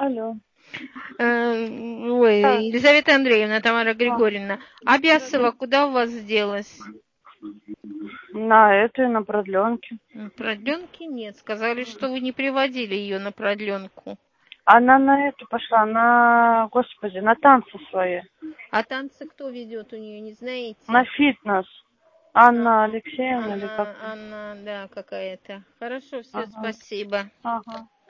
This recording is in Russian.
Алло. Ой, Да. Елизавета Андреевна, Тамара А, Григорьевна, а Бясова куда у вас делась? на продленке. Продленки нет. Сказали, что вы не приводили ее на продленку. Она на эту пошла, господи, на танцы свои. А танцы кто ведет у нее, не На знаете? фитнес. Анна Ага. Алексеевна или как-то. Анна, да, какая-то. Хорошо, все, Ага. спасибо. Ага.